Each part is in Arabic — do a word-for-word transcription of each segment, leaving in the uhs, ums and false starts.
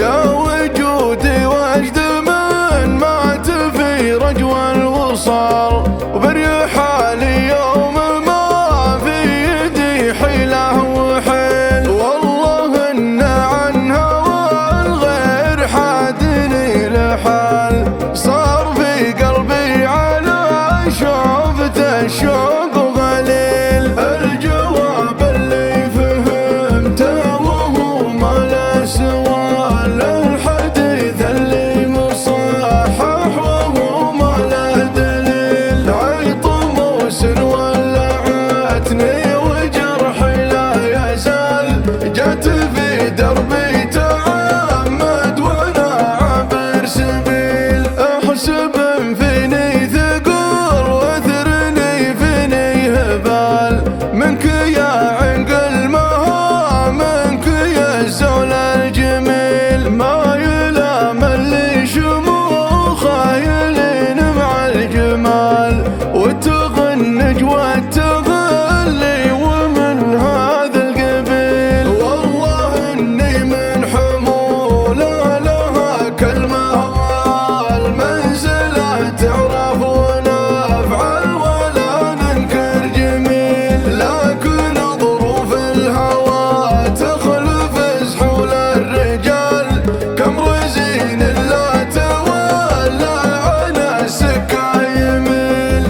يا وجودي وجد من مات في رجوى الوصال، وبريحالي يوم ما في يدي حيله وحيل. والله ان عن هوى الغير حادني لحال، صار في قلبي على شوفة الشوق غليل. الجواب اللي فهمته وهو ما له سوال، الحديث اللي مصحح وهو ما له دليل. عيط موس ولعتني وجرحي لا يزال، جت في دربي تعمد وانا عبر سبيل. احسب فيني ثقول واثرني فيني هبال، منك يا عنقل ما منك يا الزول الجميل. ما يلام اللي شموخه يلين مع الجمال، والتغنج والتغلي ومن هذا القبيل. والله اني من حموله لها كلمه والمنزله تعرف ونفعل ولا ننكر جميل. لكن ظروف الهوى تخلف سحول الرجال، كم رزين لا تولى عن السكه يميل.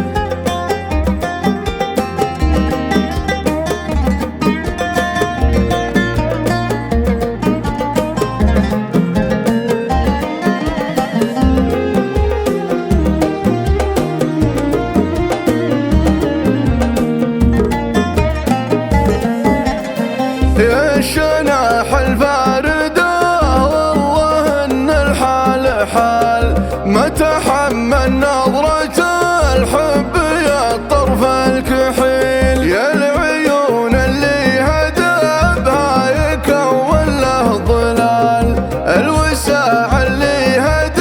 يا الشناح الفاردة والله ان الحال حال، ما تحمل نظرة الحب يا الطرف الكحيل. يا العيون اللي هدبها يكون له ظلال، الوساع اللي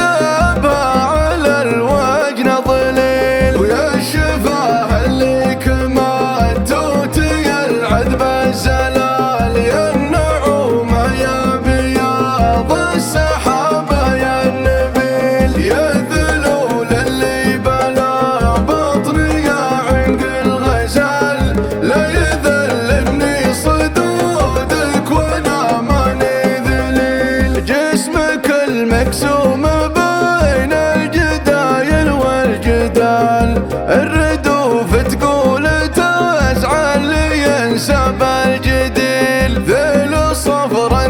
هدبها على الوجن ظليل. ويا الشفاه اللي كما توتي العذب الزلال، يا النعومة يا بياض السحابة يا النبيل. يا الذلول اللي بلا بطني يا عنق الغزال، لا يذلني صدودك وانا ماني ذليل. جسمك المكسوم بين الجدايل والجدال، الردوف تقول تزعل ينسب الجديل. ذيل صفرا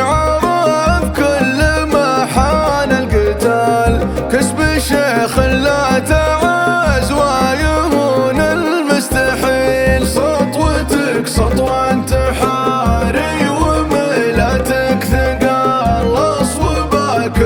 تنعرف كل ما حان القتال، كسب الشيخ لا تعز ويهون المستحيل. سطوتك سطوة انتحاري وميلاتك ثقال، اصوبك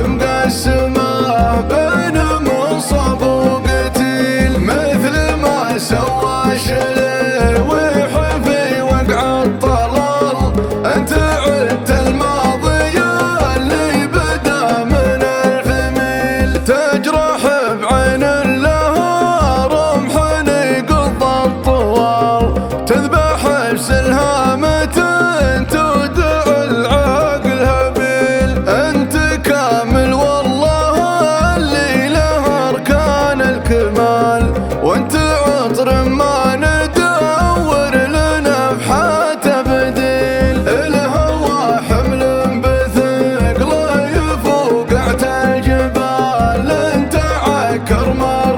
مقسمه بين مصاب وقتيل. مثل ما سوى شلي وحفي وقع الطلال، انت عدت الماضي اللي بدا من الف ميل. تجرح بعين لها رمح يقض الطوال، تذبح بسلهامة تودع العقل هبيل. انت كامل والله اللي له اركان الكمال، وانت عطر ما ندور لنا بحاته بديل. الهوى حمل بثقله يفوق اعتى الجبال، انت عكر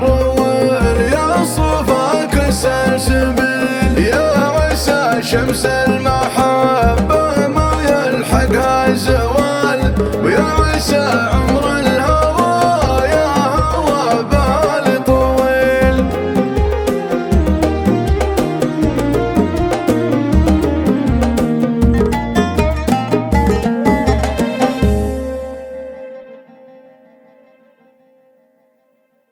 مرول يا صفاك السلسبيل. يا عسى شمس المحبة ما يلحقها زوال، ويا عسى